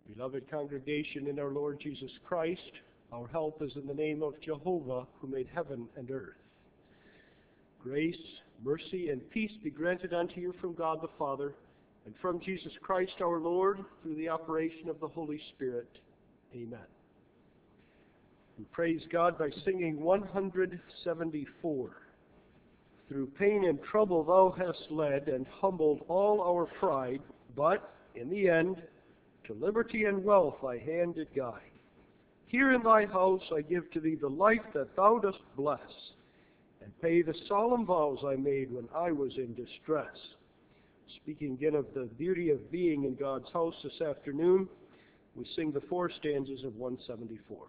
Beloved congregation in our Lord Jesus Christ, our help is in the name of Jehovah, who made heaven and earth. Grace, mercy, and peace be granted unto you from God the Father, and from Jesus Christ our Lord, through the operation of the Holy Spirit. Amen. We praise God by singing 174. Through pain and trouble thou hast led, and humbled all our pride, but, in the end, to liberty and wealth thy hand did guide. Here in thy house I give to thee the life that thou dost bless, and pay the solemn vows I made when I was in distress. Speaking again of the beauty of being in God's house this afternoon, we sing the 4 stanzas of 174.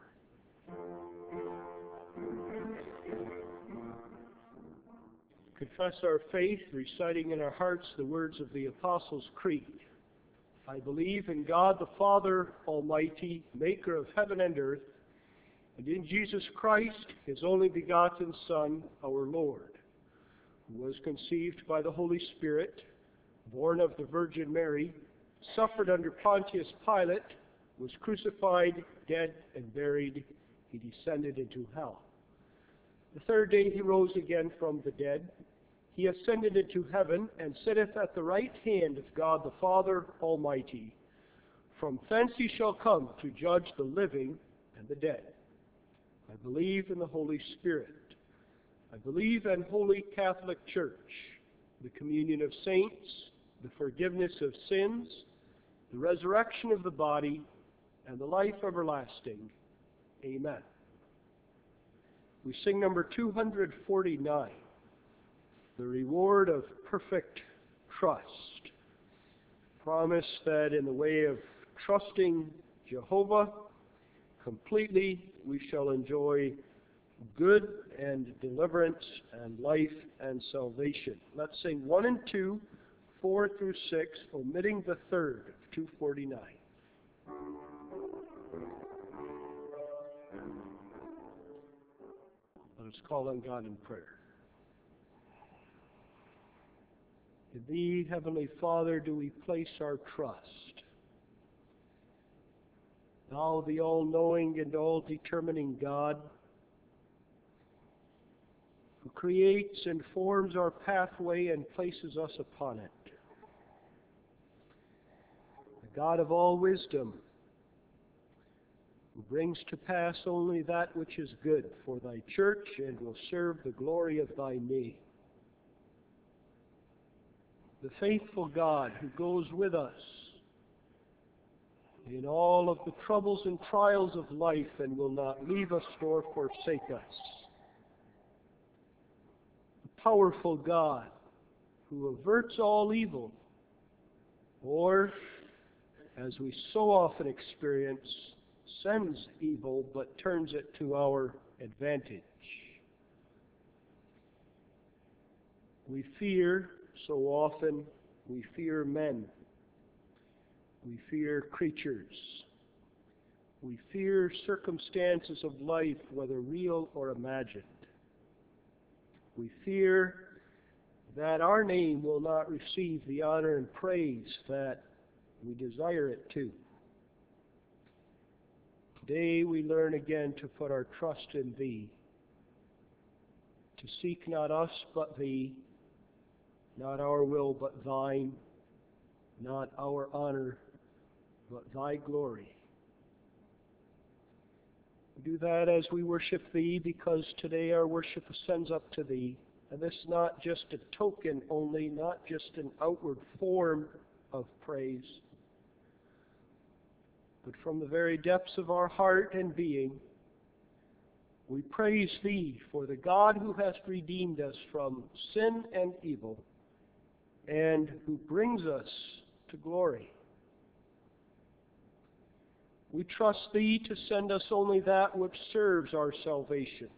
Confess our faith, reciting in our hearts the words of the Apostles' Creed. I believe in God the Father Almighty, maker of heaven and earth, and in Jesus Christ, his only begotten Son, our Lord, who was conceived by the Holy Spirit, born of the Virgin Mary, suffered under Pontius Pilate, was crucified, dead, and buried. He descended into hell. The 3rd day he rose again from the dead. He ascended into heaven and sitteth at the right hand of God the Father Almighty. From thence he shall come to judge the living and the dead. I believe in the Holy Spirit. I believe in Holy Catholic Church, the communion of saints, the forgiveness of sins, the resurrection of the body, and the life everlasting. Amen. We sing number 249. The reward of perfect trust. Promise that in the way of trusting Jehovah completely, we shall enjoy good and deliverance and life and salvation. Let's sing 1 and 2, 4 through 6, omitting the 3rd of 249. Let us call on God in prayer. In thee, Heavenly Father, do we place our trust. Thou, the all-knowing and all-determining God, who creates and forms our pathway and places us upon it. The God of all wisdom, who brings to pass only that which is good for thy church and will serve the glory of thy name. The faithful God who goes with us in all of the troubles and trials of life and will not leave us nor forsake us. The powerful God who averts all evil, or, as we so often experience, sends evil but turns it to our advantage. We fear, so often, we fear men. We fear creatures. We fear circumstances of life, whether real or imagined. We fear that our name will not receive the honor and praise that we desire it to. Today we learn again to put our trust in thee, to seek not us but thee, not our will but thine, not our honor but thy glory. We do that as we worship thee, because today our worship ascends up to thee. And this is not just a token only, not just an outward form of praise, but from the very depths of our heart and being, we praise thee for the God who has redeemed us from sin and evil, and who brings us to glory. We trust thee to send us only that which serves our salvation.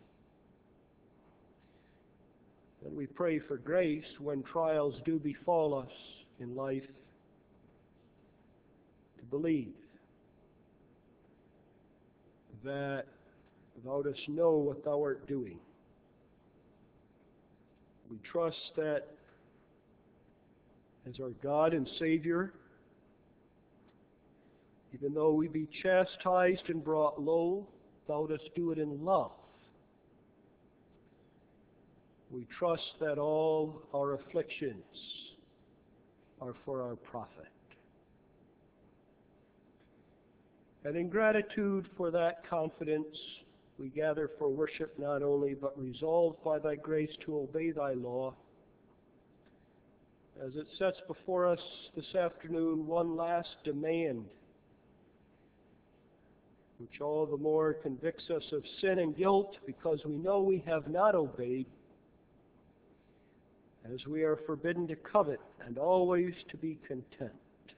And we pray for grace when trials do befall us in life, to believe that thou dost know what thou art doing. We trust that as our God and Savior, Even though we be chastised and brought low, thou dost do it in love. We trust that all our afflictions are for our profit. And in gratitude for that confidence, we gather for worship not only, but resolved by thy grace to obey thy law, as it sets before us this afternoon one last demand, which all the more convicts us of sin and guilt because we know we have not obeyed, as we are forbidden to covet and always to be content.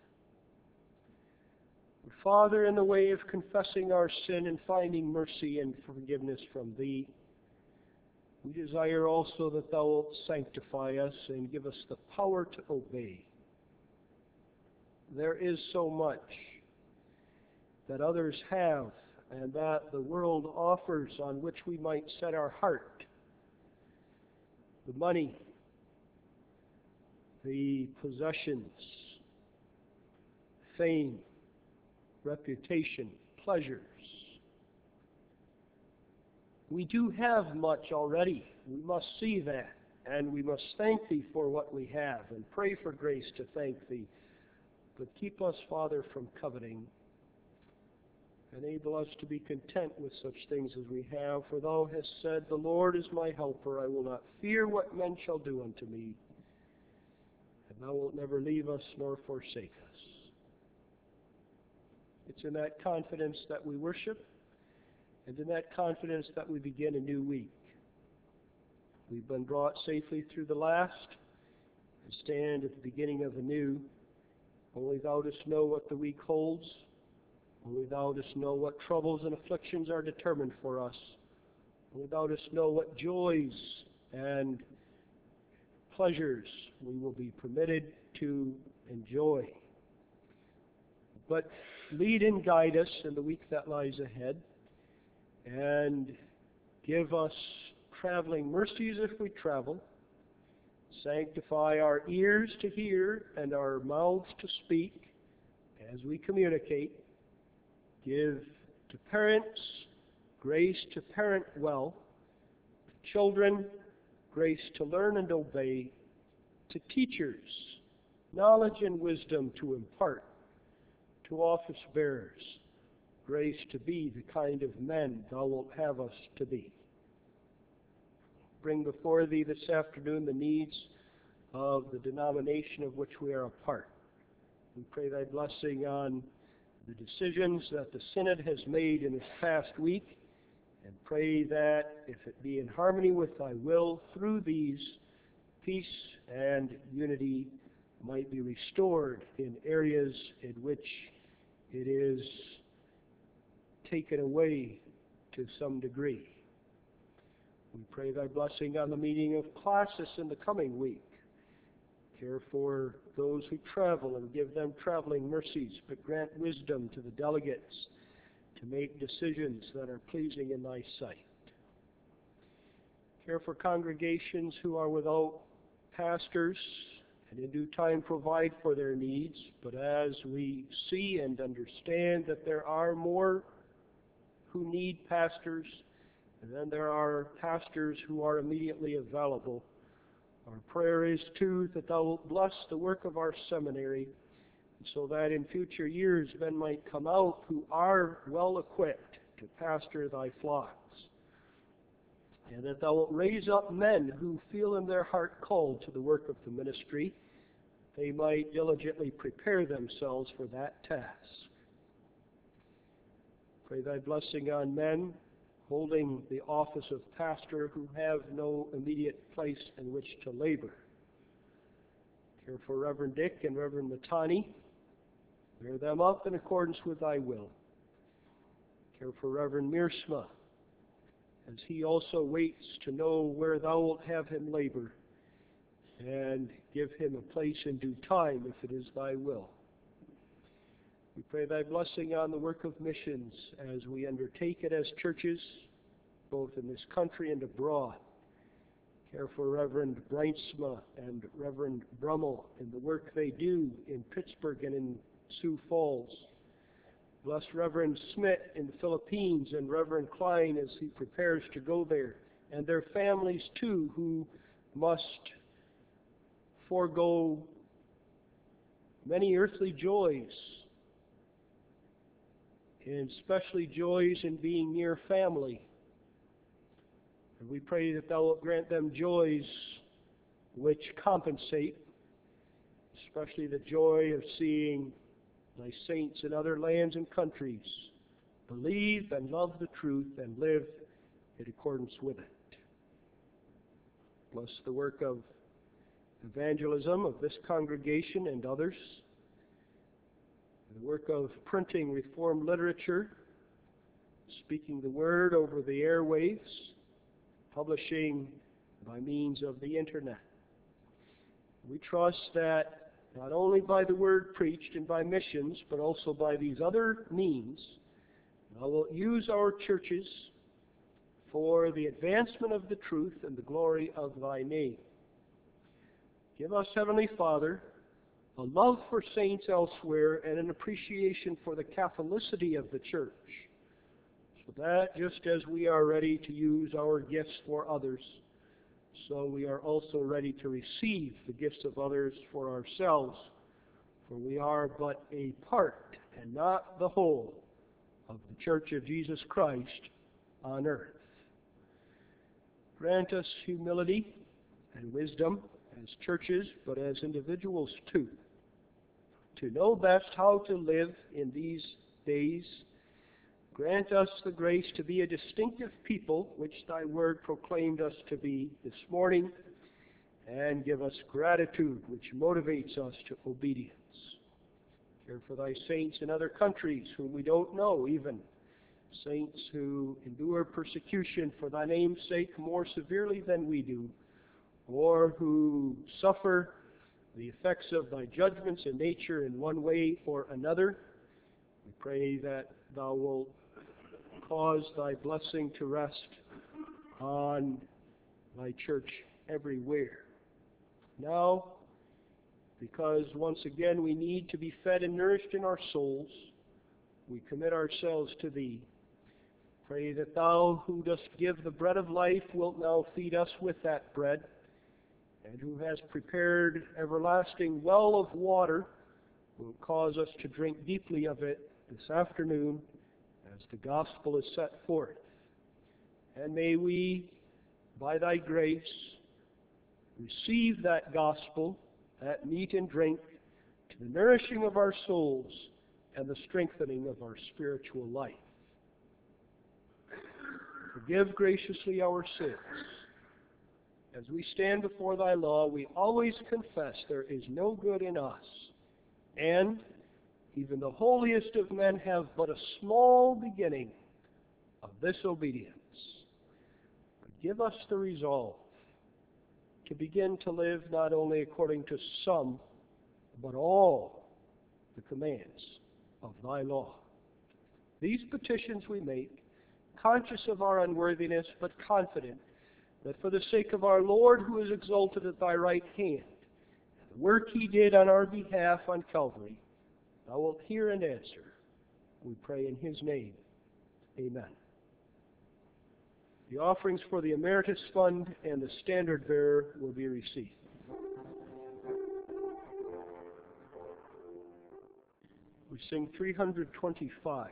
Father, in the way of confessing our sin and finding mercy and forgiveness from Thee, we desire also that Thou wilt sanctify us and give us the power to obey. There is so much that others have and that the world offers on which we might set our heart. The money, the possessions, fame, reputation, pleasures. We do have much already. We must see that, and we must thank Thee for what we have and pray for grace to thank Thee. But keep us, Father, from coveting. Enable us to be content with such things as we have, for Thou hast said, the Lord is my helper. I will not fear what men shall do unto me. And Thou wilt never leave us nor forsake us. It's in that confidence that we worship, and in that confidence that we begin a new week. We've been brought safely through the last, and stand at the beginning of a new. Only Thou dost know what the week holds. Only Thou dost know what troubles and afflictions are determined for us. Only Thou dost know what joys and pleasures we will be permitted to enjoy. But lead and guide us in the week that lies ahead, and give us traveling mercies if we travel. Sanctify our ears to hear and our mouths to speak as we communicate. Give to parents grace to parent well, to children grace to learn and obey, to teachers knowledge and wisdom to impart, to office bearers grace to be the kind of men Thou wilt have us to be. Bring before Thee this afternoon the needs of the denomination of which we are a part. We pray Thy blessing on the decisions that the Synod has made in this past week, and pray that, if it be in harmony with Thy will, through these, peace and unity might be restored in areas in which it is taken away to some degree. We pray Thy blessing on the meeting of classes in the coming week. Care for those who travel and give them traveling mercies, but grant wisdom to the delegates to make decisions that are pleasing in Thy sight. Care for congregations who are without pastors, and in due time provide for their needs. But as we see and understand that there are more who need pastors, and then there are pastors who are immediately available, our prayer is too that Thou wilt bless the work of our seminary, so that in future years men might come out who are well equipped to pastor Thy flocks, and that Thou wilt raise up men who feel in their heart called to the work of the ministry. They might diligently prepare themselves for that task. Pray Thy blessing on men holding the office of pastor who have no immediate place in which to labor. Care for Reverend Dick and Reverend Matani. Bear them up in accordance with Thy will. Care for Reverend Meersma, as he also waits to know where Thou wilt have him labor, and give him a place in due time if it is Thy will. We pray Thy blessing on the work of missions as we undertake it as churches, both in this country and abroad. Care for Reverend Breinsma and Reverend Brummel in the work they do in Pittsburgh and in Sioux Falls. Bless Reverend Smith in the Philippines and Reverend Klein as he prepares to go there, and their families too, who must forego many earthly joys, and especially joys in being near family. And we pray that Thou wilt grant them joys which compensate, especially the joy of seeing Thy saints in other lands and countries believe and love the truth and live in accordance with it. Bless the work of evangelism of this congregation and others, the work of printing Reformed literature, speaking the Word over the airwaves, publishing by means of the Internet. We trust that not only by the Word preached and by missions, but also by these other means, Thou wilt use our churches for the advancement of the truth and the glory of Thy name. Give us, Heavenly Father, a love for saints elsewhere and an appreciation for the Catholicity of the Church, so that just as we are ready to use our gifts for others, so we are also ready to receive the gifts of others for ourselves, for we are but a part and not the whole of the Church of Jesus Christ on earth. Grant us humility and wisdom as churches, but as individuals too, to know best how to live in these days. Grant us the grace to be a distinctive people, which Thy Word proclaimed us to be this morning, and give us gratitude, which motivates us to obedience. Care for Thy saints in other countries whom we don't know even, saints who endure persecution for Thy name's sake more severely than we do, or who suffer the effects of Thy judgments in nature in one way or another. We pray that Thou wilt cause Thy blessing to rest on Thy church everywhere. Now, because once again we need to be fed and nourished in our souls, we commit ourselves to Thee. Pray that Thou, who dost give the bread of life, wilt now feed us with that bread, and who has prepared everlasting well of water, will cause us to drink deeply of it this afternoon as the gospel is set forth. And may we, by Thy grace, receive that gospel, that meat and drink, to the nourishing of our souls and the strengthening of our spiritual life. Forgive graciously our sins. As we stand before Thy law, we always confess there is no good in us, and even the holiest of men have but a small beginning of this obedience. But give us the resolve to begin to live not only according to some, but all the commands of Thy law. These petitions we make, conscious of our unworthiness, but confident that for the sake of our Lord, who is exalted at Thy right hand, and the work He did on our behalf on Calvary, Thou wilt hear and answer. We pray in His name. Amen. The offerings for the Emeritus Fund and the Standard Bearer will be received. We sing 325.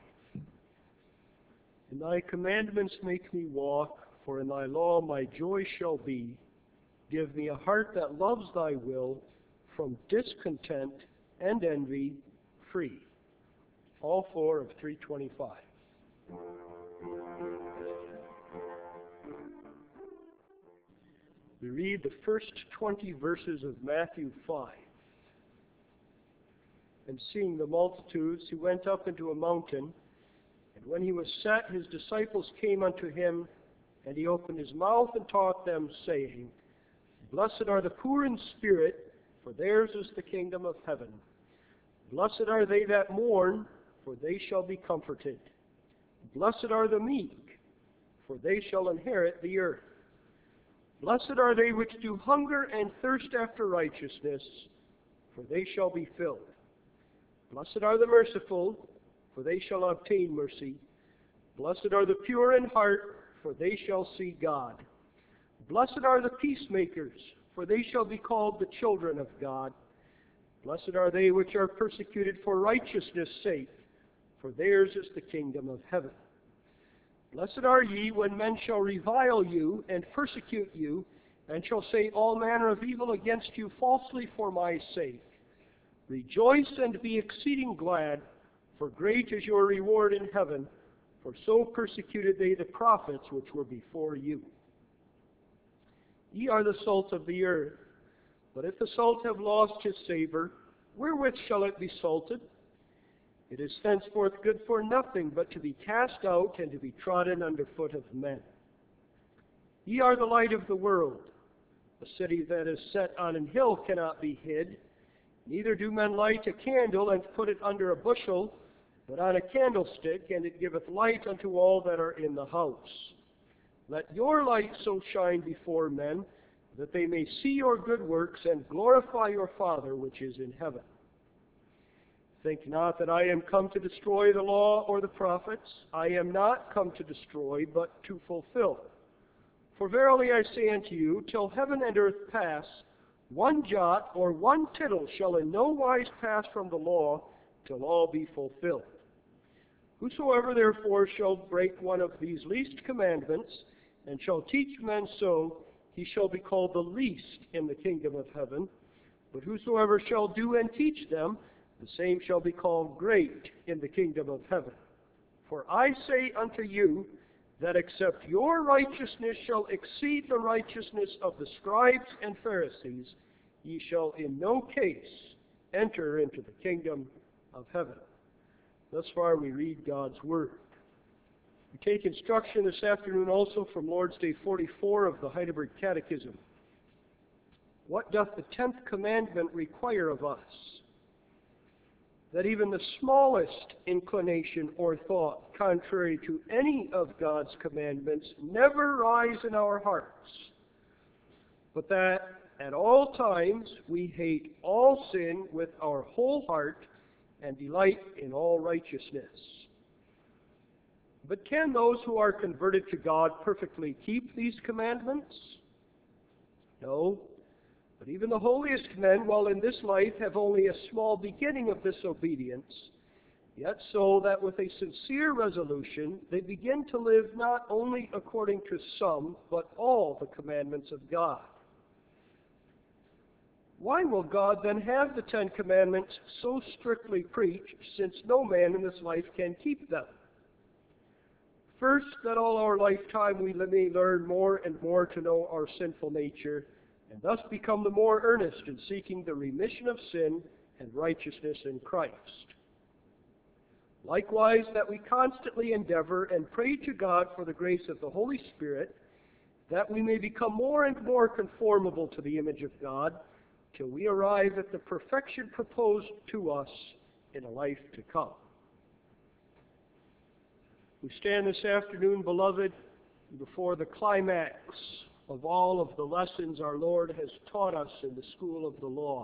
In Thy commandments make me walk, for in Thy law my joy shall be. Give me a heart that loves Thy will, from discontent and envy free. All four of 325. We read the first 20 verses of Matthew 5. And seeing the multitudes, He went up into a mountain, and when He was set, His disciples came unto Him, and He opened His mouth and taught them, saying, Blessed are the poor in spirit, for theirs is the kingdom of heaven. Blessed are they that mourn, for they shall be comforted. Blessed are the meek, for they shall inherit the earth. Blessed are they which do hunger and thirst after righteousness, for they shall be filled. Blessed are the merciful, for they shall obtain mercy. Blessed are the pure in heart, for they shall see God. Blessed are the peacemakers, for they shall be called the children of God. Blessed are they which are persecuted for righteousness' sake, for theirs is the kingdom of heaven. Blessed are ye when men shall revile you and persecute you, and shall say all manner of evil against you falsely for my sake. Rejoice and be exceeding glad, for great is your reward in heaven, for so persecuted they the prophets which were before you. Ye are the salt of the earth, but if the salt have lost his savor, wherewith shall it be salted? It is henceforth good for nothing but to be cast out and to be trodden under foot of men. Ye are the light of the world. A city that is set on an hill cannot be hid. Neither do men light a candle and put it under a bushel, but on a candlestick, and it giveth light unto all that are in the house. Let your light so shine before men, that they may see your good works and glorify your Father which is in heaven. Think not that I am come to destroy the law or the prophets. I am not come to destroy, but to fulfill. For verily I say unto you, till heaven and earth pass, one jot or one tittle shall in no wise pass from the law, till all be fulfilled. Whosoever therefore shall break one of these least commandments, and shall teach men so, he shall be called the least in the kingdom of heaven. But whosoever shall do and teach them, the same shall be called great in the kingdom of heaven. For I say unto you, that except your righteousness shall exceed the righteousness of the scribes and Pharisees, ye shall in no case enter into the kingdom of heaven. Thus far we read God's Word. We take instruction this afternoon also from Lord's Day 44 of the Heidelberg Catechism. What doth the 10th commandment require of us? That even the smallest inclination or thought contrary to any of God's commandments never rise in our hearts, but that at all times we hate all sin with our whole heart and delight in all righteousness. But can those who are converted to God perfectly keep these commandments? No. But even the holiest men, while in this life, have only a small beginning of this obedience, yet so that with a sincere resolution they begin to live not only according to some, but all the commandments of God. Why will God then have the 10 Commandments so strictly preached, since no man in this life can keep them? First, that all our lifetime we may learn more and more to know our sinful nature, and thus become the more earnest in seeking the remission of sin and righteousness in Christ. Likewise, that we constantly endeavor and pray to God for the grace of the Holy Spirit, that we may become more and more conformable to the image of God, till we arrive at the perfection proposed to us in a life to come. We stand this afternoon, beloved, before the climax of all of the lessons our Lord has taught us in the school of the law.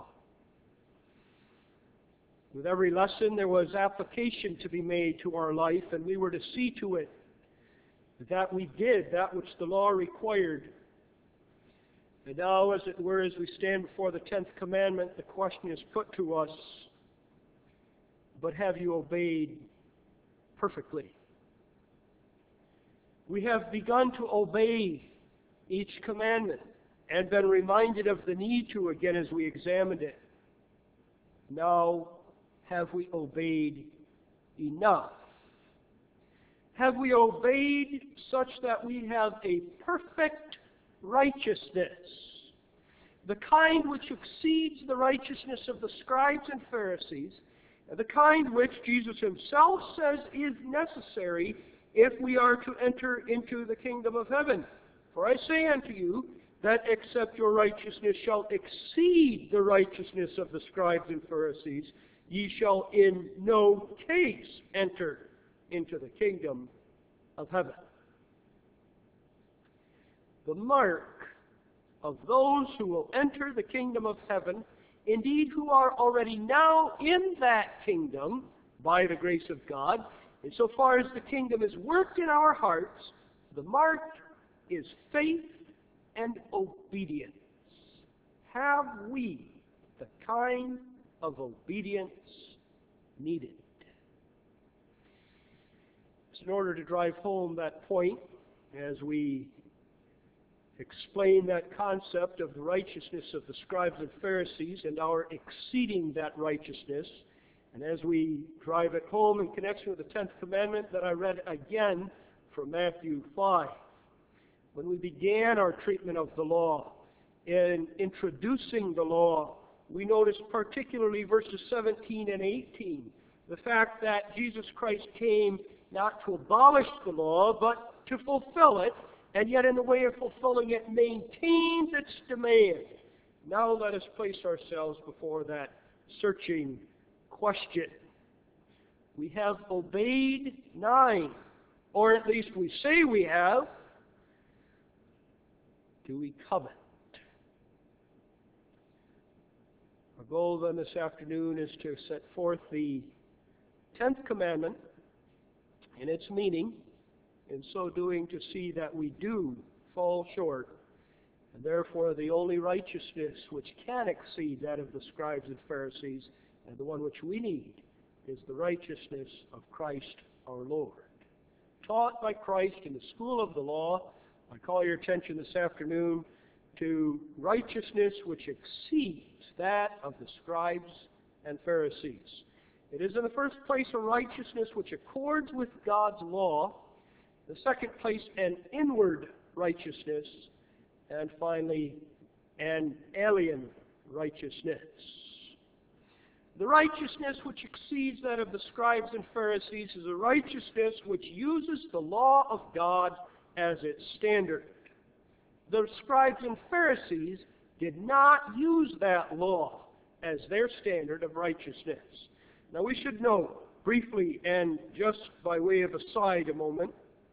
With every lesson there was application to be made to our life, and we were to see to it that we did that which the law required. And now, as it were, as we stand before the 10th commandment, the question is put to us, but have you obeyed perfectly? We have begun to obey each commandment and been reminded of the need to again as we examined it. Now, have we obeyed enough? Have we obeyed such that we have a perfect righteousness, the kind which exceeds the righteousness of the scribes and Pharisees, and the kind which Jesus himself says is necessary if we are to enter into the kingdom of heaven? For I say unto you, that except your righteousness shall exceed the righteousness of the scribes and Pharisees, ye shall in no case enter into the kingdom of heaven. The mark of those who will enter the kingdom of heaven, indeed who are already now in that kingdom, by the grace of God. Insofar as the kingdom is worked in our hearts, the mark is faith and obedience. Have we the kind of obedience needed? So in order to drive home that point, as we explain that concept of the righteousness of the scribes and Pharisees and our exceeding that righteousness, and as we drive it home in connection with the 10th commandment that I read again from Matthew 5, when we began our treatment of the law, in introducing the law, we noticed particularly verses 17 and 18, the fact that Jesus Christ came not to abolish the law, but to fulfill it, and yet in the way of fulfilling it maintains its demand. Now let us place ourselves before that searching question. We have obeyed 9, or at least we say we have. Do we covet? Our goal then this afternoon is to set forth the 10th commandment and its meaning, in so doing to see that we do fall short, and therefore the only righteousness which can exceed that of the scribes and Pharisees, and the one which we need, is the righteousness of Christ our Lord. Taught by Christ in the school of the law, I call your attention this afternoon to righteousness which exceeds that of the scribes and Pharisees. It is in the first place a righteousness which accords with God's law, the second place an inward righteousness, and finally an alien righteousness. The righteousness which exceeds that of the scribes and Pharisees is a righteousness which uses the law of God as its standard. The scribes and Pharisees did not use that law as their standard of righteousness. Now we should note briefly, and just by way of aside a moment,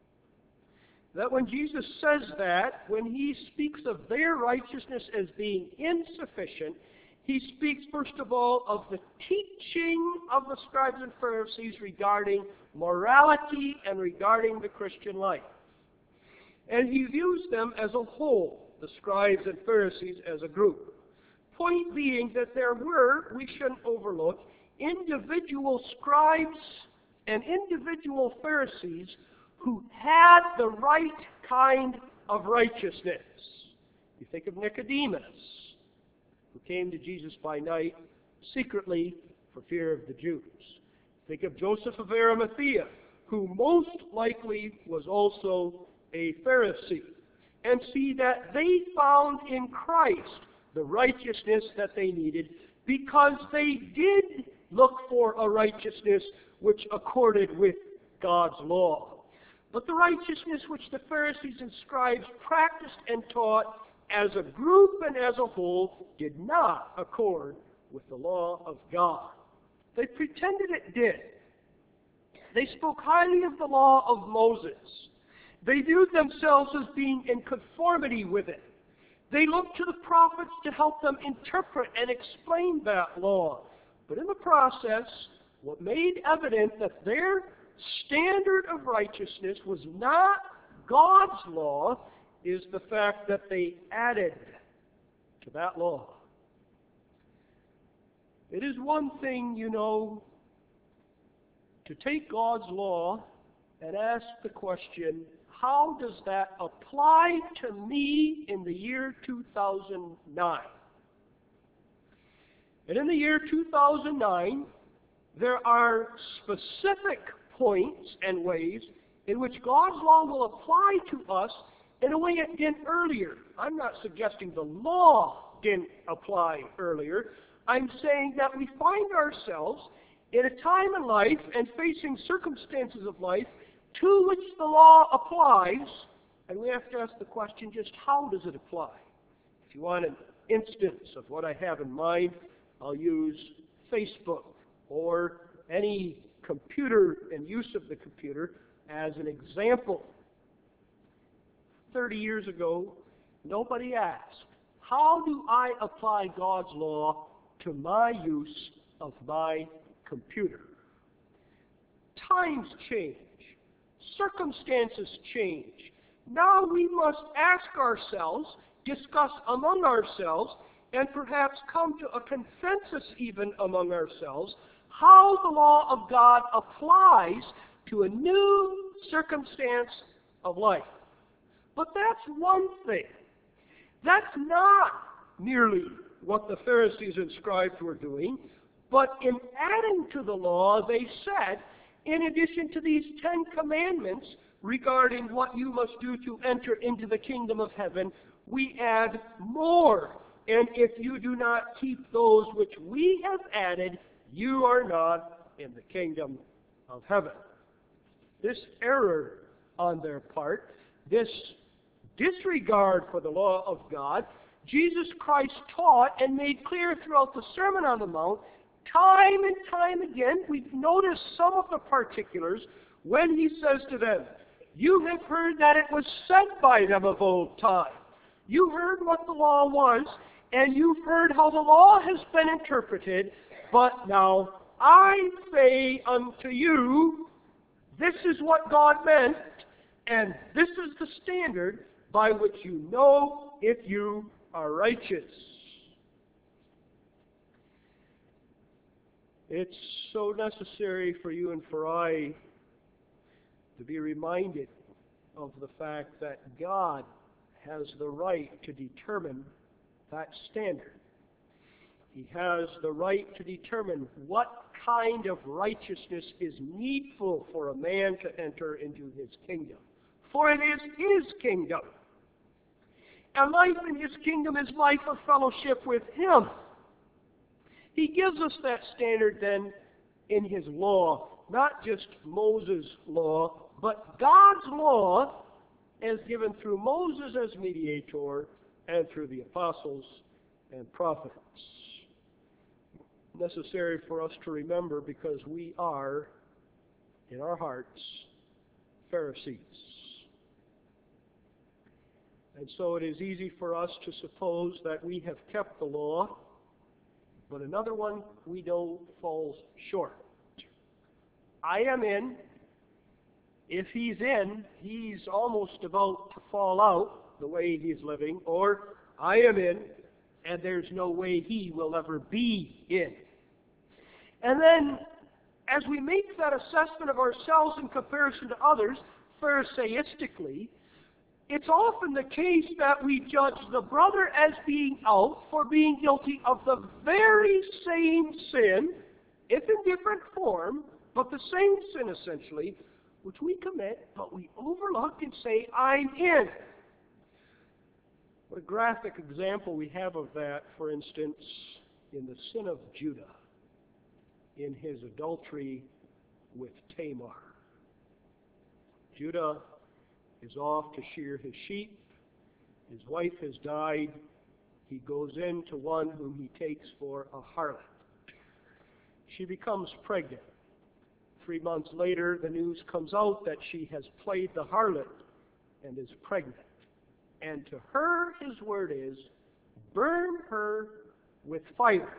that when Jesus says that, when he speaks of their righteousness as being insufficient, he speaks first of all of the teaching of the scribes and Pharisees regarding morality and regarding the Christian life. And he views them as a whole, the scribes and Pharisees as a group. Point being that there were, we shouldn't overlook, individual scribes and individual Pharisees who had the right kind of righteousness. You think of Nicodemus, who came to Jesus by night secretly for fear of the Jews. Think of Joseph of Arimathea, who most likely was also a Pharisee. And see that they found in Christ the righteousness that they needed, because they did look for a righteousness which accorded with God's law. But the righteousness which the Pharisees and scribes practiced and taught as a group and as a whole did not accord with the law of God. They pretended it did. They spoke highly of the law of Moses. They viewed themselves as being in conformity with it. They looked to the prophets to help them interpret and explain that law. But in the process, what made evident that their standard of righteousness was not God's law is the fact that they added to that law. It is one thing, you know, to take God's law and ask the question, how does that apply to me in the year 2009? And in the year 2009, there are specific points and ways in which God's law will apply to us in a way it didn't earlier. I'm not suggesting the law didn't apply earlier. I'm saying that we find ourselves in a time in life and facing circumstances of life to which the law applies, and we have to ask the question, just how does it apply? If you want an instance of what I have in mind, I'll use Facebook or any computer and use of the computer as an example. 30 years ago, nobody asked, how do I apply God's law to my use of my computer? times change. Circumstances change. Now we must ask ourselves, discuss among ourselves, and perhaps come to a consensus even among ourselves, how the law of God applies to a new circumstance of life. But that's one thing. That's not merely what the Pharisees and scribes were doing, but in adding to the law, they said, in addition to these 10 commandments regarding what you must do to enter into the kingdom of heaven, we add more. And if you do not keep those which we have added, you are not in the kingdom of heaven. This error on their part, this disregard for the law of God, Jesus Christ taught and made clear throughout the Sermon on the Mount, time and time again. We've noticed some of the particulars when he says to them, you have heard that it was said by them of old time. You heard what the law was, and you've heard how the law has been interpreted, but now I say unto you, this is what God meant, and this is the standard by which you know if you are righteous. It's so necessary for you and for I to be reminded of the fact that God has the right to determine that standard. He has the right to determine what kind of righteousness is needful for a man to enter into his kingdom. For it is his kingdom. And life in his kingdom is life of fellowship with him. He gives us that standard then in his law, not just Moses' law, but God's law as given through Moses as mediator and through the apostles and prophets. Necessary for us to remember because we are, in our hearts, Pharisees. And so it is easy for us to suppose that we have kept the law, but another one we know falls short. I am in. If he's in, he's almost about to fall out the way he's living, or I am in, and there's no way he will ever be in. And then, as we make that assessment of ourselves in comparison to others, Pharisaistically, it's often the case that we judge the brother as being out for being guilty of the very same sin, if in different form, but the same sin essentially, which we commit, but we overlook and say, I'm in. What a graphic example we have of that, for instance, in the sin of Judah, in his adultery with Tamar. Judah is off to shear his sheep. His wife has died. He goes in to one whom he takes for a harlot. She becomes pregnant. 3 months later, the news comes out that she has played the harlot and is pregnant. And to her, his word is, burn her with fire.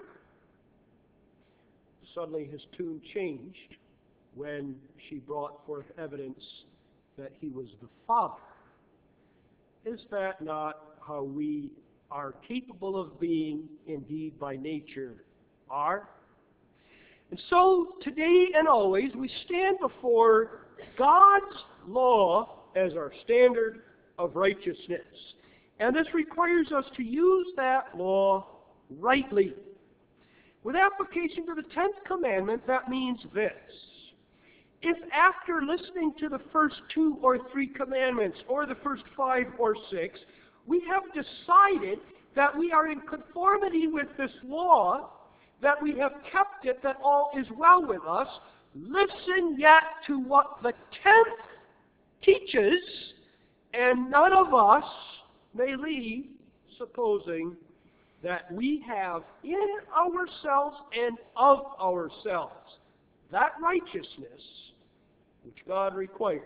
Suddenly his tune changed when she brought forth evidence that he was the father. Is that not how we are capable of being, indeed by nature, are? And so, today and always, we stand before God's law as our standard of righteousness. And this requires us to use that law rightly. With application to the 10th commandment, that means this. If after listening to the first 2 or 3 commandments, or the first 5 or 6, we have decided that we are in conformity with this law, that we have kept it, that all is well with us, listen yet to what the 10th teaches, and none of us may leave supposing that we have in ourselves and of ourselves that righteousness which God requires.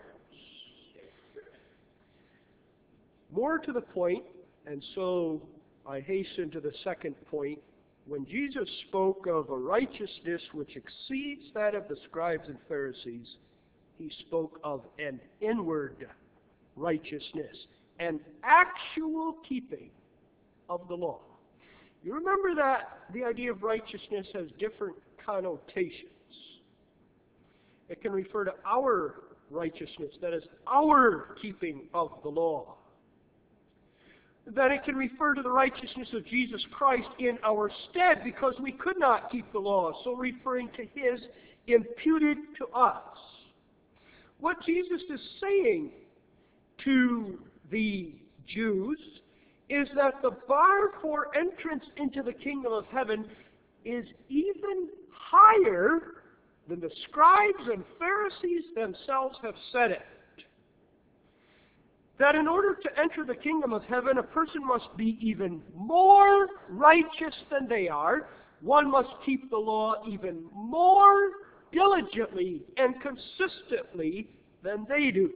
More to the point, and so I hasten to the second point, when Jesus spoke of a righteousness which exceeds that of the scribes and Pharisees, he spoke of an inward righteousness, an actual keeping of the law. You remember that the idea of righteousness has different connotations. It can refer to our righteousness, that is, our keeping of the law. Then it can refer to the righteousness of Jesus Christ in our stead, because we could not keep the law, so referring to His imputed to us. What Jesus is saying to the Jews is that the bar for entrance into the kingdom of heaven is even higher than the scribes and Pharisees themselves have said it. That in order to enter the kingdom of heaven, a person must be even more righteous than they are. One must keep the law even more diligently and consistently than they do.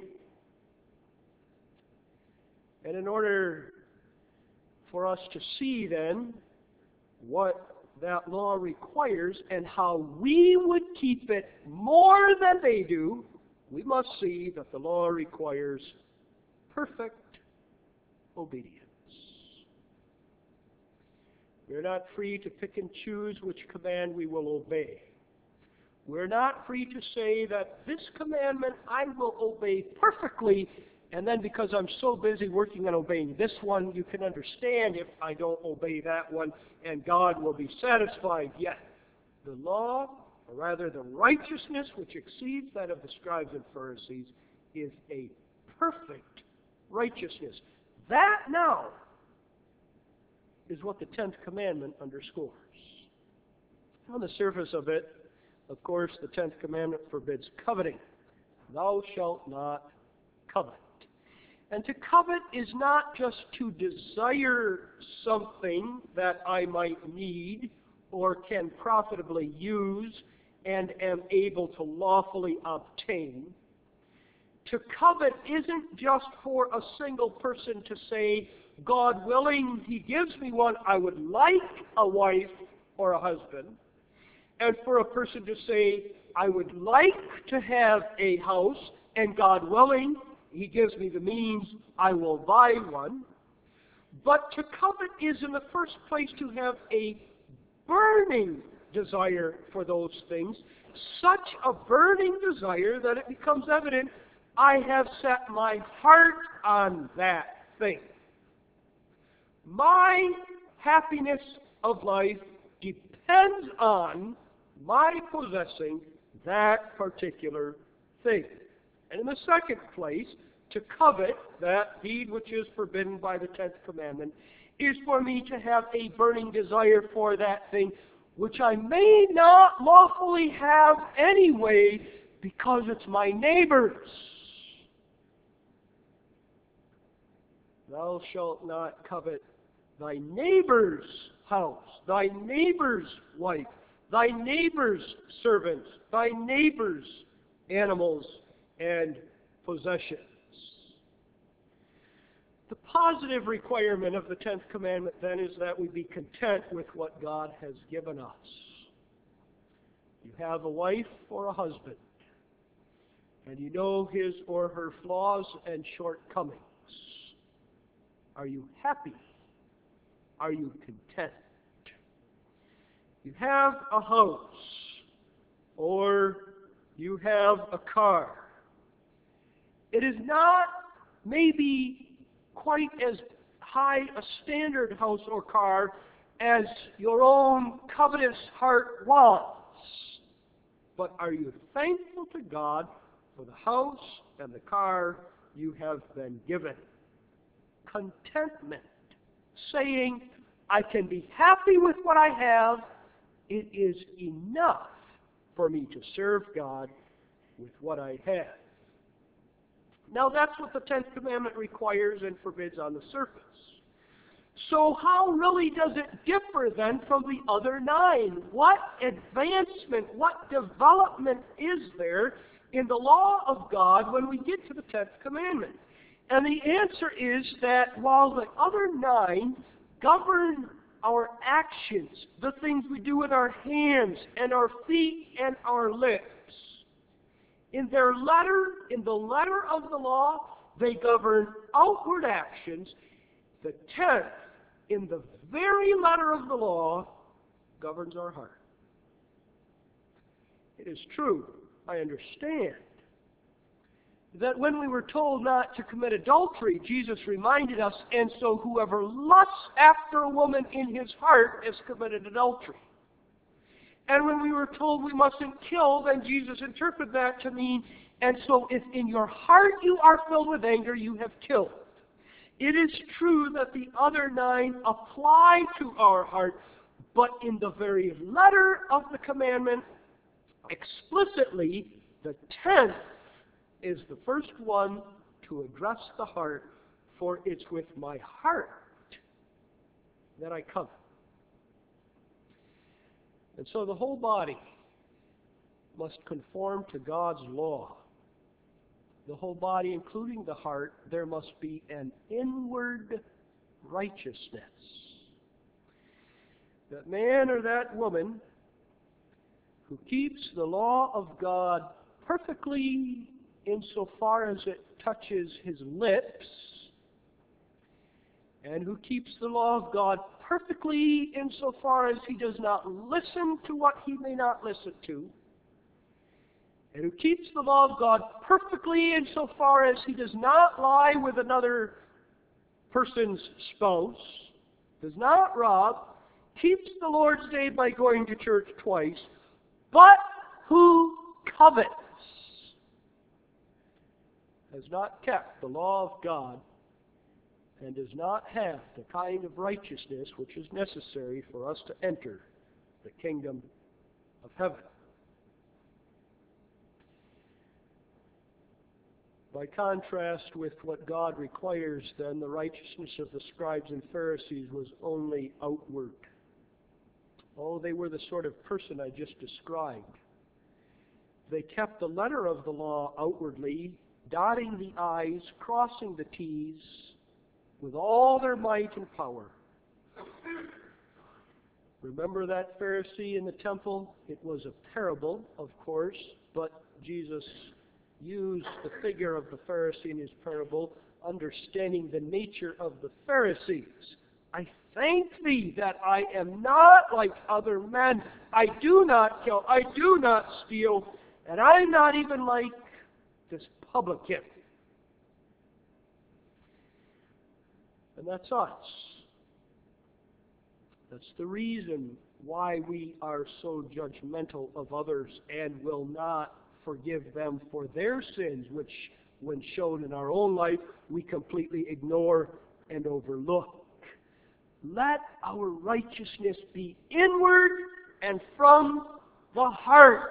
And in order for us to see then what that law requires and how we would keep it more than they do, we must see that the law requires perfect obedience. We're not free to pick and choose which command we will obey. We're not free to say that this commandment I will obey perfectly, and then because I'm so busy working on obeying this one, you can understand if I don't obey that one, and God will be satisfied. Yet the law, or rather the righteousness which exceeds that of the scribes and Pharisees, is a perfect righteousness. That now is what the 10th commandment underscores. On the surface of it, of course, the 10th commandment forbids coveting. Thou shalt not covet. And to covet is not just to desire something that I might need or can profitably use and am able to lawfully obtain. To covet isn't just for a single person to say, God willing, He gives me one, I would like a wife or a husband. And for a person to say, I would like to have a house, and God willing, He gives me the means, I will buy one. But to covet is in the first place to have a burning desire for those things, such a burning desire that it becomes evident, I have set my heart on that thing. My happiness of life depends on my possessing that particular thing. And in the second place, to covet, that deed which is forbidden by the 10th commandment, is for me to have a burning desire for that thing which I may not lawfully have anyway because it's my neighbor's. Thou shalt not covet thy neighbor's house, thy neighbor's wife, thy neighbor's servants, thy neighbor's animals and possessions. The positive requirement of the 10th commandment then is that we be content with what God has given us. You have a wife or a husband, and you know his or her flaws and shortcomings. Are you happy? Are you content? You have a house, or you have a car. It is not maybe quite as high a standard house or car as your own covetous heart wants. But are you thankful to God for the house and the car you have been given? Contentment, saying, I can be happy with what I have. It is enough for me to serve God with what I have. Now that's what the 10th commandment requires and forbids on the surface. So how really does it differ then from the other 9? What advancement, what development is there in the law of God when we get to the 10th commandment? And the answer is that while the other 9 govern our actions, the things we do with our hands and our feet and our lips. In the letter of the law, they govern outward actions. The 10th, in the very letter of the law, governs our heart. It is true, I understand, that when we were told not to commit adultery, Jesus reminded us, and so whoever lusts after a woman in his heart has committed adultery. And when we were told we mustn't kill, then Jesus interpreted that to mean, and so if in your heart you are filled with anger, you have killed. It is true that the other 9 apply to our heart, but in the very letter of the commandment, explicitly, the 10th is the first one to address the heart, for it's with my heart that I covet. And so the whole body must conform to God's law. The whole body, including the heart, there must be an inward righteousness. That man or that woman who keeps the law of God perfectly insofar as it touches his lips, and who keeps the law of God perfectly insofar as he does not listen to what he may not listen to, and who keeps the law of God perfectly insofar as he does not lie with another person's spouse, does not rob, keeps the Lord's Day by going to church twice, but who covets, has not kept the law of God, and does not have the kind of righteousness which is necessary for us to enter the kingdom of heaven. By contrast with what God requires, then, the righteousness of the scribes and Pharisees was only outward. Oh, they were the sort of person I just described. They kept the letter of the law outwardly, dotting the I's, crossing the T's, with all their might and power. Remember that Pharisee in the temple? It was a parable, of course, but Jesus used the figure of the Pharisee in his parable, understanding the nature of the Pharisees. I thank thee that I am not like other men. I do not kill. I do not steal. And I'm not even like this publican. And that's us. That's the reason why we are so judgmental of others and will not forgive them for their sins, which, when shown in our own life, we completely ignore and overlook. Let our righteousness be inward and from the heart.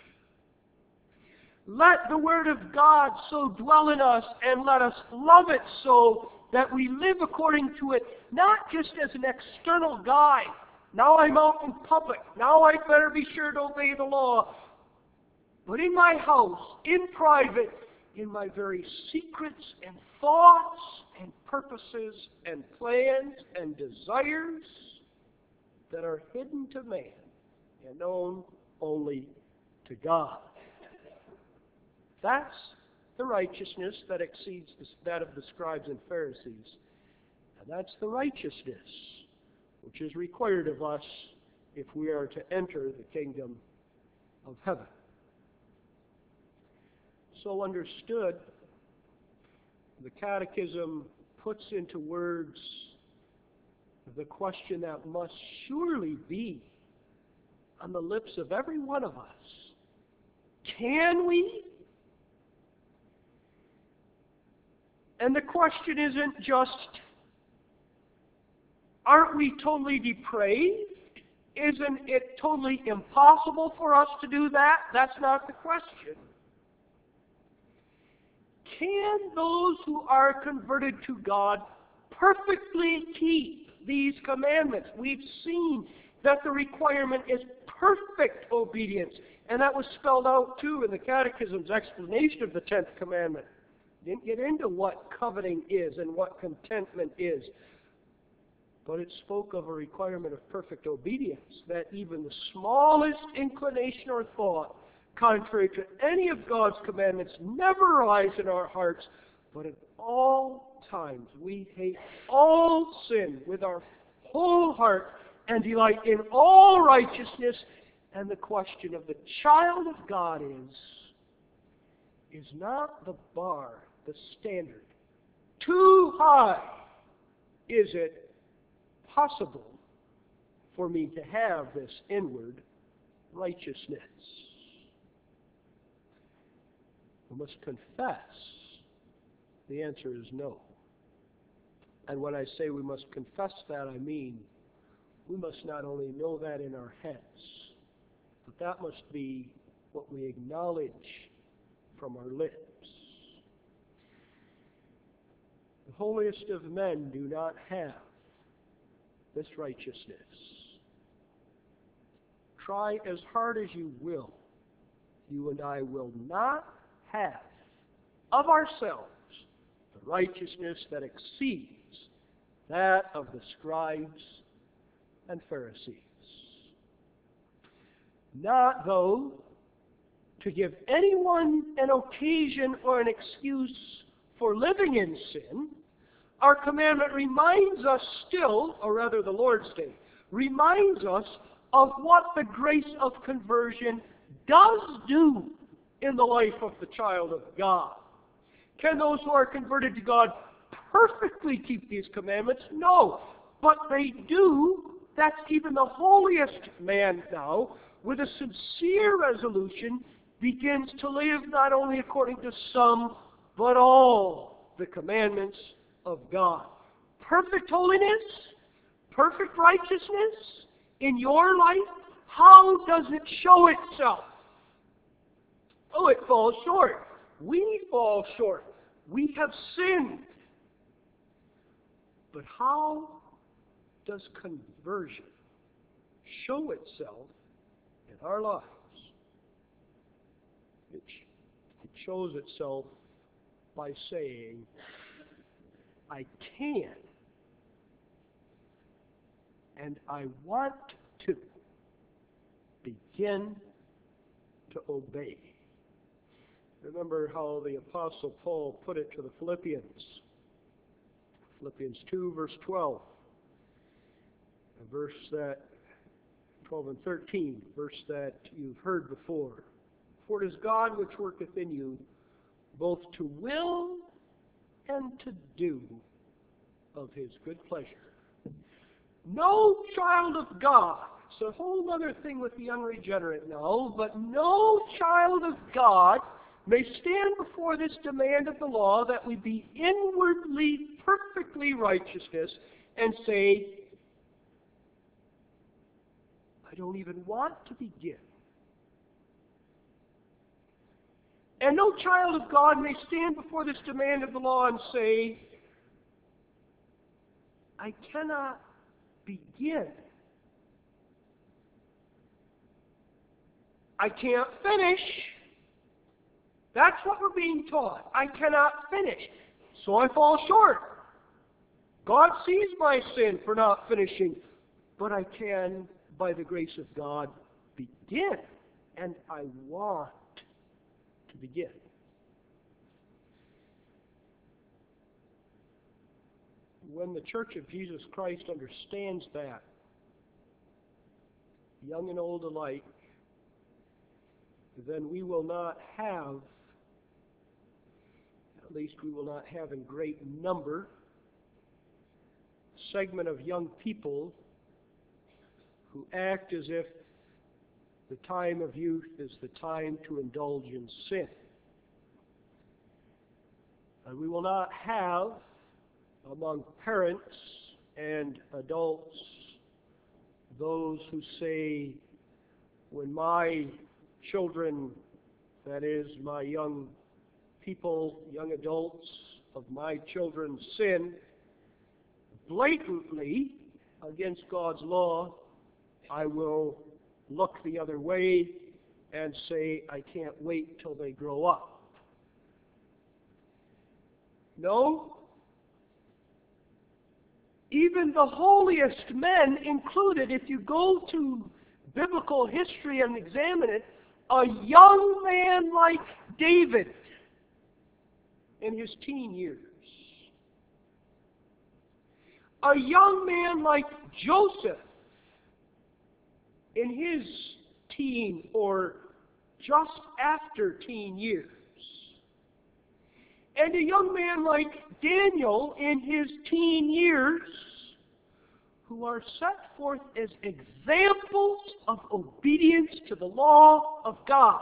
Let the Word of God so dwell in us, and let us love it so that we live according to it, not just as an external guide. Now I'm out in public. Now I better be sure to obey the law. But in my house, in private, in my very secrets and thoughts and purposes and plans and desires that are hidden to man and known only to God. That's the righteousness that exceeds that of the scribes and Pharisees. And that's the righteousness which is required of us if we are to enter the kingdom of heaven. So understood, the Catechism puts into words the question that must surely be on the lips of every one of us. Can we? And the question isn't just, aren't we totally depraved? Isn't it totally impossible for us to do that? That's not the question. Can those who are converted to God perfectly keep these commandments? We've seen that the requirement is perfect obedience. And that was spelled out, too, in the Catechism's explanation of the 10th commandment. Didn't get into what coveting is and what contentment is. but it spoke of a requirement of perfect obedience, that even the smallest inclination or thought, contrary to any of God's commandments, never rise in our hearts, but at all times we hate all sin with our whole heart and delight in all righteousness. And the question of the child of God is not the bar, the standard, too high? Is it possible for me to have this inward righteousness? We must confess. The answer is no. And when I say we must confess that, I mean we must not only know that in our heads, but that must be what we acknowledge from our lips. The holiest of men do not have this righteousness. Try as hard as you will, you and I will not have of ourselves the righteousness that exceeds that of the scribes and Pharisees. Not, though, to give anyone an occasion or an excuse for living in sin, our commandment reminds us still, or rather the Lord's Day, reminds us of what the grace of conversion does do in the life of the child of God. Can those who are converted to God perfectly keep these commandments? No. But they do. That's even the holiest man now, with a sincere resolution, begins to live not only according to some, but all the commandments of God. Perfect holiness, perfect righteousness in your life, how does it show itself? Oh, it falls short. We fall short. We have sinned. But how does conversion show itself in our lives? It shows itself by saying, I can and I want to begin to obey. Remember how the Apostle Paul put it to the Philippians. Philippians 2, verse 12. A verse that, 12 and 13, verse that you've heard before. For it is God which worketh in you, both to will and to do of his good pleasure. No child of God, it's a whole other thing with the unregenerate now, but no child of God may stand before this demand of the law that we be inwardly perfectly righteousness and say, I don't even want to begin. And no child of God may stand before this demand of the law and say, I cannot begin. I can't finish. That's what we're being taught. I cannot finish. So I fall short. God sees my sin for not finishing. But I can, by the grace of God, begin. And I want to begin. When the Church of Jesus Christ understands that, young and old alike, then we will not have, at least we will not have in great number, a segment of young people who act as if the time of youth is the time to indulge in sin. And we will not have among parents and adults those who say, when my children, that is, my young people, young adults of my children sin blatantly against God's law, I will look the other way and say, I can't wait till they grow up. No. Even even the holiest men included, if you go to biblical history and examine it, a young man like David in his teen years, a young man like Joseph in his teen or just after teen years, and a young man like Daniel in his teen years, who are set forth as examples of obedience to the law of God.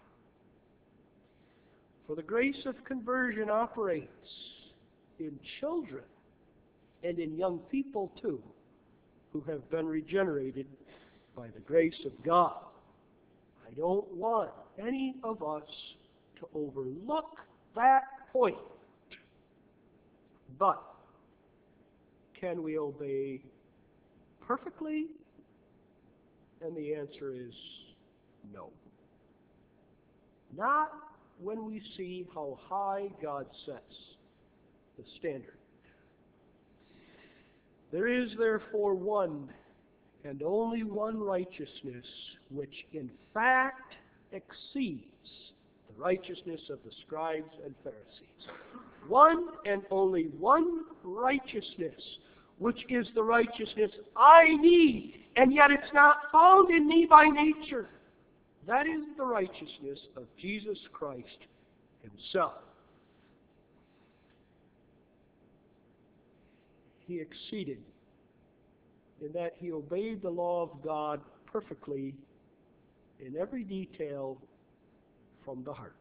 For the grace of conversion operates in children and in young people too, who have been regenerated by the grace of God. I don't want any of us to overlook that point. But can we obey perfectly? And the answer is no. Not when we see how high God sets the standard. There is therefore one and only one righteousness which in fact exceeds the righteousness of the scribes and Pharisees. One and only one righteousness, which is the righteousness I need, and yet it's not found in me by nature. That is the righteousness of Jesus Christ himself. He exceeded in that he obeyed the law of God perfectly in every detail from the heart.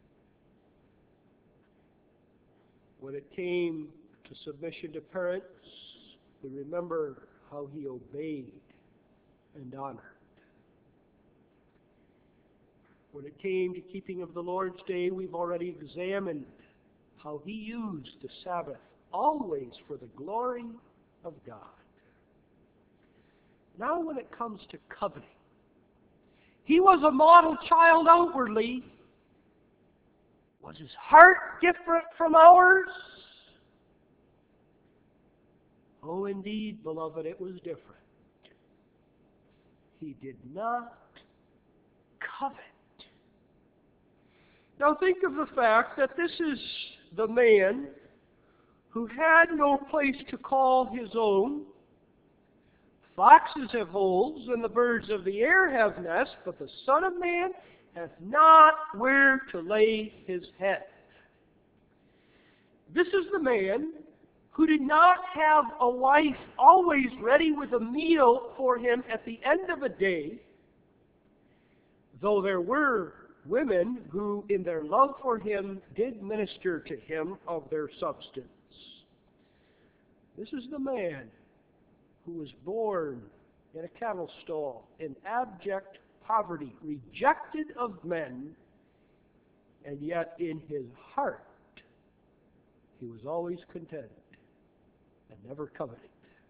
When it came to submission to parents, we remember how he obeyed and honored. When it came to keeping of the Lord's Day, we've already examined how he used the Sabbath always for the glory of God. Now when it comes to coveting, he was a model child outwardly. Was his heart different from ours? Oh, indeed, beloved, it was different. He did not covet. Now think of the fact that this is the man who had no place to call his own. Foxes have holes, and the birds of the air have nests, but the Son of Man hath not where to lay his head. This is the man who did not have a wife always ready with a meal for him at the end of a day, though there were women who, in their love for him, did minister to him of their substance. This is the man who was born in a cattle stall in abject poverty, rejected of men, and yet in his heart he was always content and never coveted.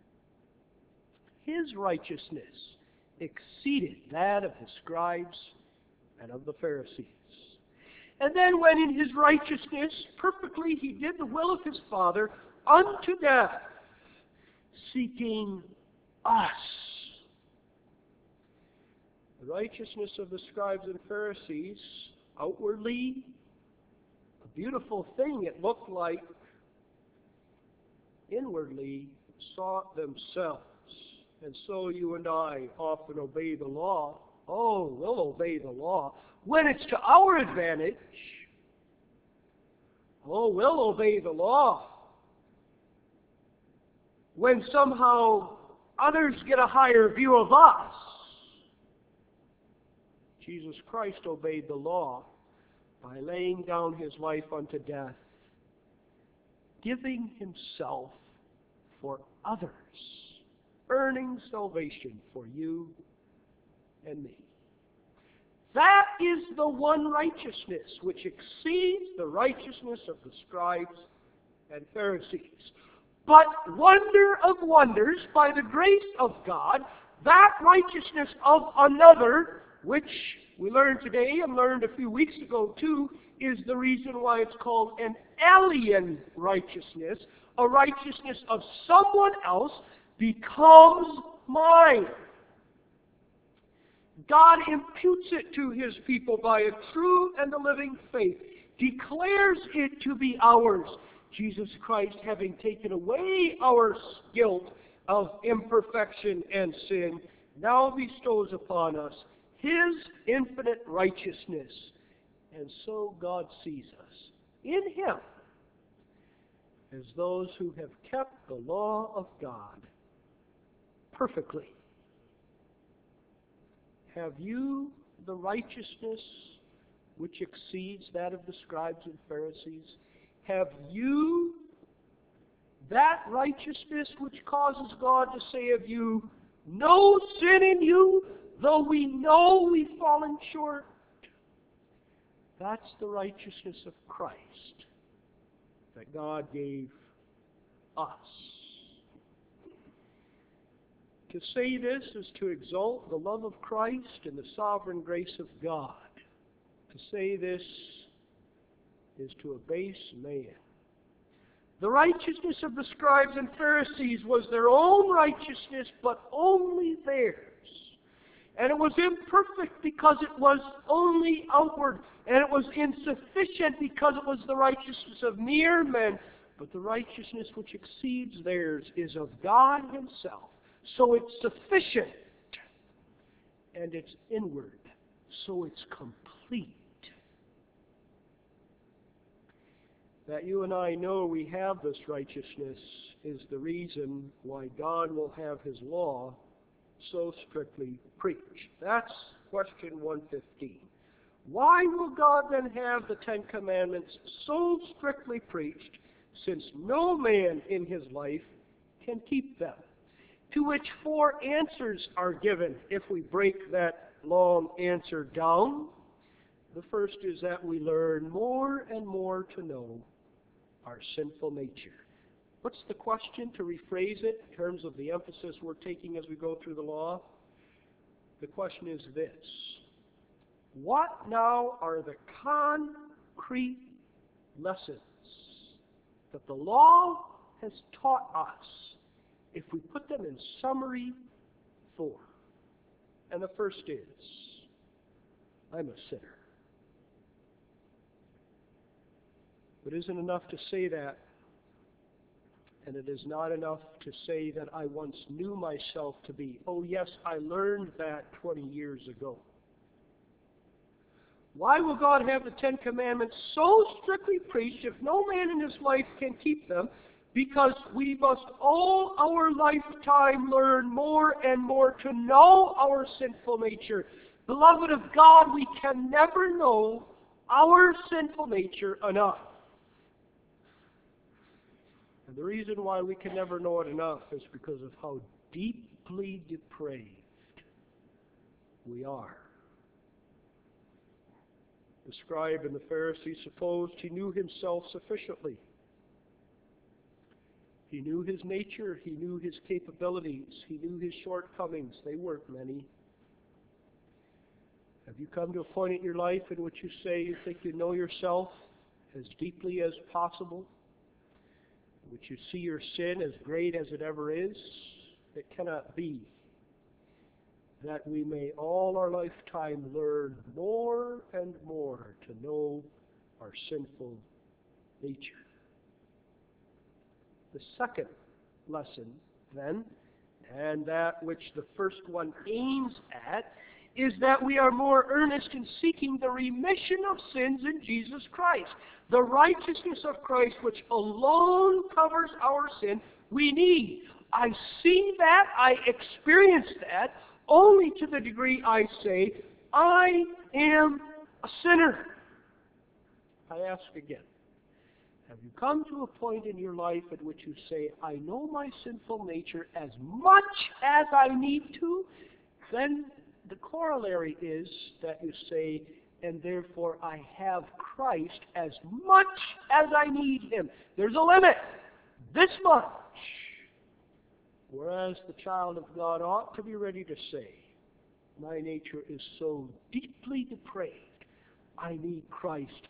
His righteousness exceeded that of the scribes and of the Pharisees. And then when in his righteousness perfectly he did the will of his Father unto death, seeking us. The righteousness of the scribes and Pharisees, outwardly, a beautiful thing it looked like, inwardly sought themselves. And so you and I often obey the law. Oh, we'll obey the law when it's to our advantage. Oh, we'll obey the law when somehow others get a higher view of us. Jesus Christ obeyed the law by laying down his life unto death, giving himself for others, earning salvation for you and me. That is the one righteousness which exceeds the righteousness of the scribes and Pharisees. But wonder of wonders, by the grace of God, that righteousness of another, which we learned today and learned a few weeks ago too, is the reason why it's called an alien righteousness. A righteousness of someone else becomes mine. God imputes it to His people by a true and a living faith, declares it to be ours. Jesus Christ, having taken away our guilt of imperfection and sin, now bestows upon us His infinite righteousness. And so God sees us in Him as those who have kept the law of God perfectly. Have you the righteousness which exceeds that of the scribes and Pharisees? Have you that righteousness which causes God to say of you, no sin in you, though we know we've fallen short? That's the righteousness of Christ that God gave us. To say this is to exalt the love of Christ and the sovereign grace of God. To say this is to abase man. The righteousness of the scribes and Pharisees was their own righteousness, but only theirs. And it was imperfect because it was only outward. And it was insufficient because it was the righteousness of mere men. But the righteousness which exceeds theirs is of God Himself. So it's sufficient. And it's inward. So it's complete. That you and I know we have this righteousness is the reason why God will have His law so strictly preached. That's question 115. Why will God then have the Ten Commandments so strictly preached, since no man in his life can keep them? To which 4 answers are given if we break that long answer down. The first is that we learn more and more to know our sinful nature. What's the question, to rephrase it in terms of the emphasis we're taking as we go through the law? The question is this: what now are the concrete lessons that the law has taught us if we put them in summary form? And the first is, I'm a sinner. But it isn't enough to say that. And it is not enough to say that I once knew myself to be. Oh yes, I learned that 20 years ago. Why will God have the Ten Commandments so strictly preached if no man in his life can keep them? Because we must all our lifetime learn more and more to know our sinful nature. Beloved of God, we can never know our sinful nature enough. And the reason why we can never know it enough is because of how deeply depraved we are. The scribe and the Pharisee supposed he knew himself sufficiently. He knew his nature, he knew his capabilities, he knew his shortcomings. They weren't many. Have you come to a point in your life in which you say you think you know yourself as deeply as possible? Which you see your sin as great as it ever is? It cannot be that we may all our lifetime learn more and more to know our sinful nature. The second lesson, then, and that which the first one aims at, is that we are more earnest in seeking the remission of sins in Jesus Christ. The righteousness of Christ, which alone covers our sin, we need. I see that, I experience that, only to the degree I say, I am a sinner. I ask again, have you come to a point in your life at which you say, I know my sinful nature as much as I need to? Then the corollary is that you say, and therefore I have Christ as much as I need Him. There's a limit. This much. Whereas the child of God ought to be ready to say, my nature is so deeply depraved, I need Christ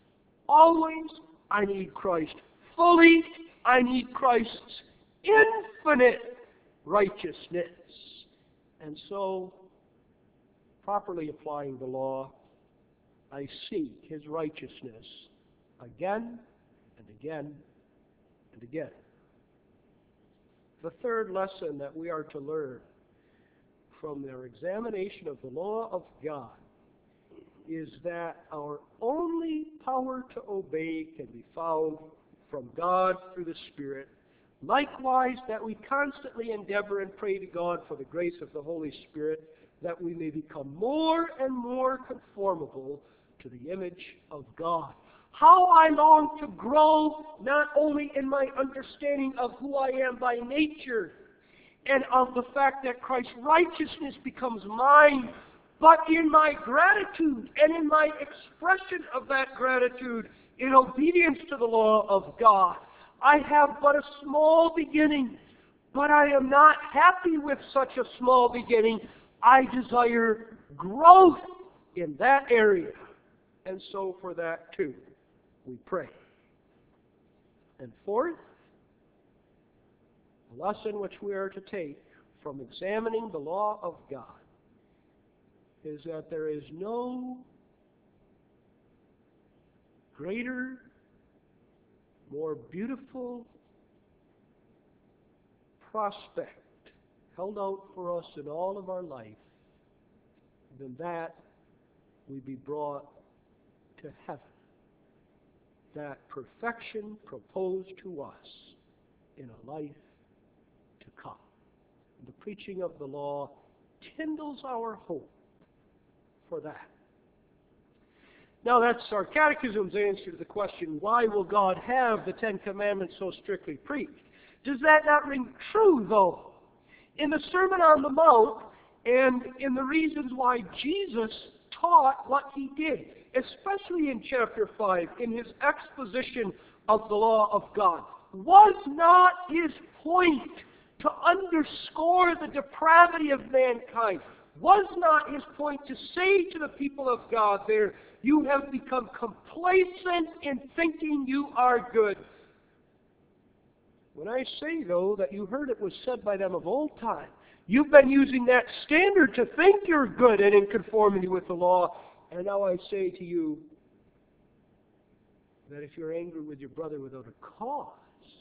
always. I need Christ fully. I need Christ's infinite righteousness. And so, properly applying the law, I seek His righteousness again and again and again. The third lesson that we are to learn from their examination of the law of God is that our only power to obey can be found from God through the Spirit. Likewise, that we constantly endeavor and pray to God for the grace of the Holy Spirit, that we may become more and more conformable to the image of God. How I long to grow, not only in my understanding of who I am by nature, and of the fact that Christ's righteousness becomes mine, but in my gratitude and in my expression of that gratitude in obedience to the law of God. I have but a small beginning, but I am not happy with such a small beginning. I desire growth in that area. And so for that too, we pray. And fourth, the lesson which we are to take from examining the law of God is that there is no greater, more beautiful prospect held out for us in all of our life than that we be brought to heaven. That perfection proposed to us in a life to come. The preaching of the law kindles our hope for that. Now that's our catechism's answer to the question, why will God have the Ten Commandments so strictly preached? Does that not ring true, though? In the Sermon on the Mount, and in the reasons why Jesus taught what He did, especially in chapter 5, in His exposition of the law of God, was not His point to underscore the depravity of mankind? Was not His point to say to the people of God there, you have become complacent in thinking you are good? When I say, though, that you heard it was said by them of old time, you've been using that standard to think you're good and in conformity with the law. And now I say to you that if you're angry with your brother without a cause,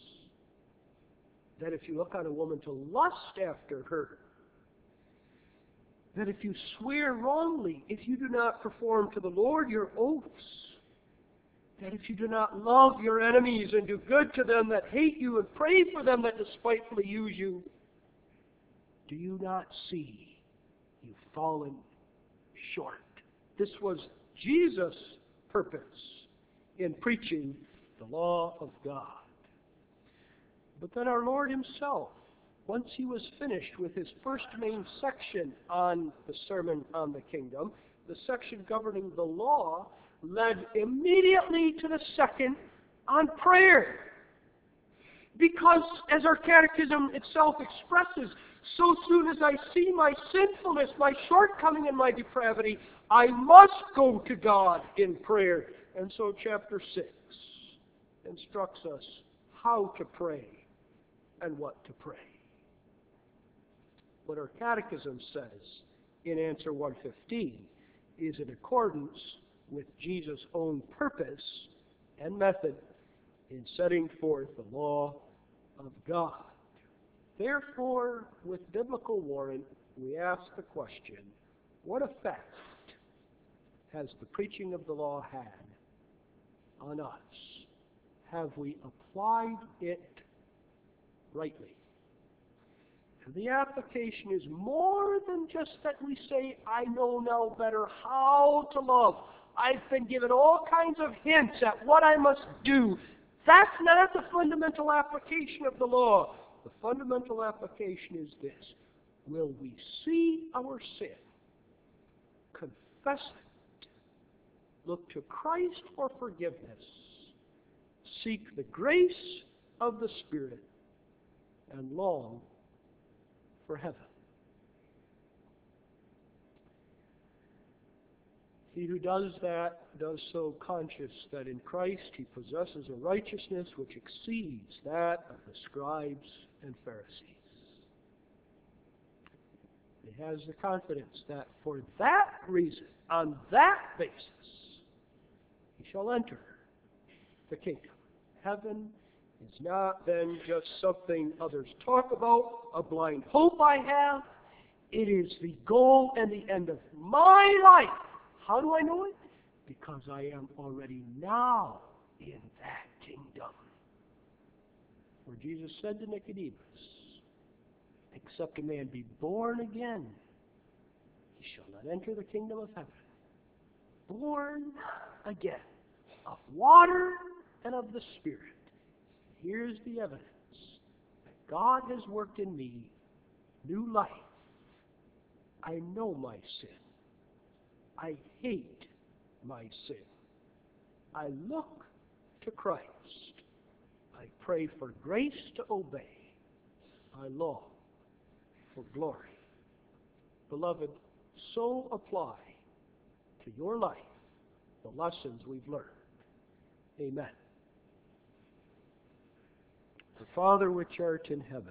that if you look on a woman to lust after her, that if you swear wrongly, if you do not perform to the Lord your oaths, that if you do not love your enemies and do good to them that hate you and pray for them that despitefully use you, do you not see you've fallen short? This was Jesus' purpose in preaching the law of God. But then our Lord Himself, once He was finished with His first main section on the Sermon on the Kingdom, the section governing the law, led immediately to the second on prayer. Because, as our catechism itself expresses, so soon as I see my sinfulness, my shortcoming, and my depravity, I must go to God in prayer. And so chapter 6 instructs us how to pray and what to pray. What our catechism says in answer 115 is in accordance with Jesus' own purpose and method in setting forth the law of God. Therefore, with biblical warrant, we ask the question, what effect has the preaching of the law had on us? Have we applied it rightly? And the application is more than just that we say, I know now better how to love. I've been given all kinds of hints at what I must do. That's not the fundamental application of the law. The fundamental application is this. Will we see our sin, confess it, look to Christ for forgiveness, seek the grace of the Spirit, and long for heaven? He who does that does so conscious that in Christ he possesses a righteousness which exceeds that of the scribes and Pharisees. He has the confidence that for that reason, on that basis, he shall enter the kingdom. Heaven is not then just something others talk about, a blind hope I have. It is the goal and the end of my life. How do I know it? Because I am already now in that kingdom. For Jesus said to Nicodemus, except a man be born again, he shall not enter the kingdom of heaven. Born again, of water and of the Spirit. Here's the evidence that God has worked in me new life. I know my sin. I hate my sin. I look to Christ. I pray for grace to obey. I long for glory. Beloved, so apply to your life the lessons we've learned. Amen. Our Father which art in heaven,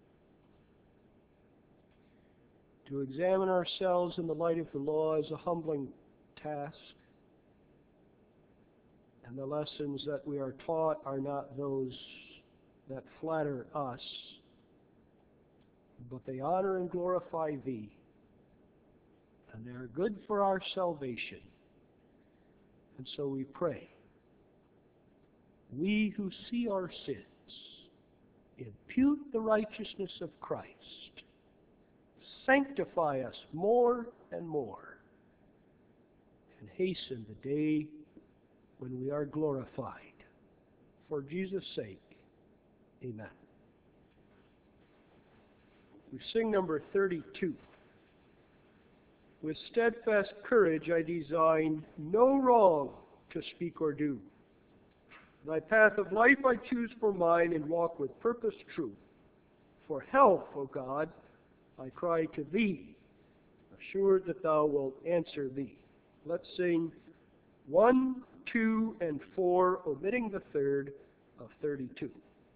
to examine ourselves in the light of the law is a humbling task, and the lessons that we are taught are not those that flatter us, but they honor and glorify Thee, and they are good for our salvation. And so we pray, we who see our sins, impute the righteousness of Christ, sanctify us more and more, and hasten the day when we are glorified. For Jesus' sake, amen. We sing number 32. With steadfast courage I design no wrong to speak or do. Thy path of life I choose for mine and walk with purpose true. For help, O God, I cry to Thee, assured that Thou wilt answer Thee. Let's sing 1, 2, and 4, omitting the third of 32.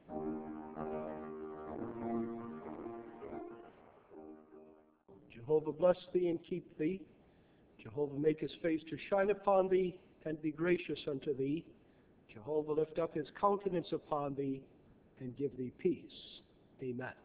Jehovah bless Thee and keep Thee. Jehovah make His face to shine upon Thee and be gracious unto Thee. Jehovah lift up His countenance upon Thee and give Thee peace. Amen.